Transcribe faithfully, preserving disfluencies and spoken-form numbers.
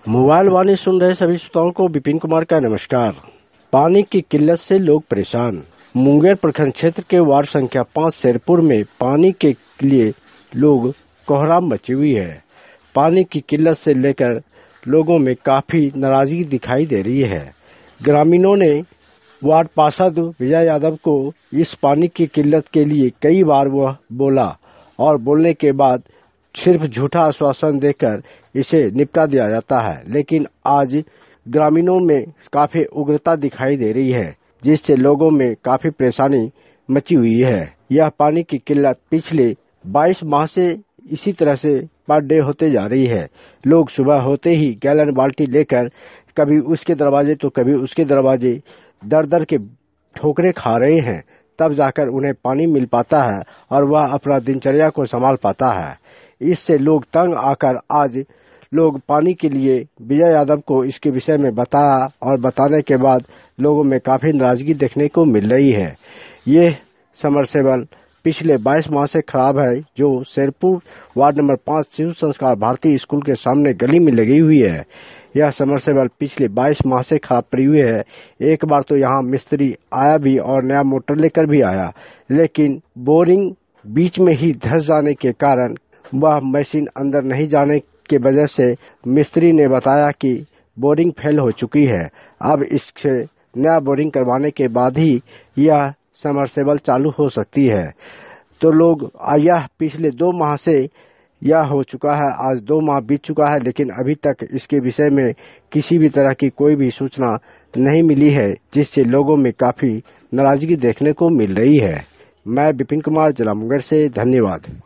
Mobile वाणी सुन रहे सभी श्रोताओं को विपिन कुमार का नमस्कार। पानी की किल्लत से लोग परेशान। मुंगेर प्रखंड क्षेत्र के वार्ड संख्या पाँच शेरपुर में पानी के लिए लोग कोहराम मची हुई है। पानी की किल्लत से लेकर लोगों में काफी नाराजगी दिखाई दे रही है। ग्रामीणों ने वार्ड पार्षद विजय यादव को इस पानी की किल्लत के लिए कई बार वह बोला और बोलने के बाद सिर्फ झूठा आश्वासन देकर इसे निपटा दिया जाता है, लेकिन आज ग्रामीणों में काफी उग्रता दिखाई दे रही है, जिससे लोगों में काफी परेशानी मची हुई है। यह पानी की किल्लत पिछले बाईस माह से इसी तरह से पर डे होते जा रही है। लोग सुबह होते ही गैलन बाल्टी लेकर कभी उसके दरवाजे तो कभी उसके दरवाजे दर दर के ठोकरे खा रहे हैं, तब जाकर उन्हें पानी मिल पाता है और वह अपना दिनचर्या को संभाल पाता है। इससे लोग तंग आकर आज लोग पानी के लिए विजय यादव को इसके विषय में बताया और बताने के बाद लोगों में काफी नाराजगी देखने को मिल रही है। ये समरसेबल पिछले बाईस माह से खराब है, जो शेरपुर वार्ड नंबर पाँच शिशु संस्कार भारतीय स्कूल के सामने गली में लगी हुई है। यह समरसेबल पिछले बाईस माह से खराब पड़ी हुई है। एक बार तो यहाँ मिस्त्री आया भी और नया मोटर लेकर भी आया, लेकिन बोरिंग बीच में ही धंस जाने के कारण वह मशीन अंदर नहीं जाने के वजह से मिस्त्री ने बताया कि बोरिंग फेल हो चुकी है। अब इससे नया बोरिंग करवाने के बाद ही यह समरसेबल चालू हो सकती है। तो लोग यह पिछले दो माह से यह हो चुका है, आज दो माह बीत चुका है, लेकिन अभी तक इसके विषय में किसी भी तरह की कोई भी सूचना नहीं मिली है, जिससे लोगों में काफी नाराजगी देखने को मिल रही है। मैं विपिन कुमार जिला मुंगेर से, धन्यवाद।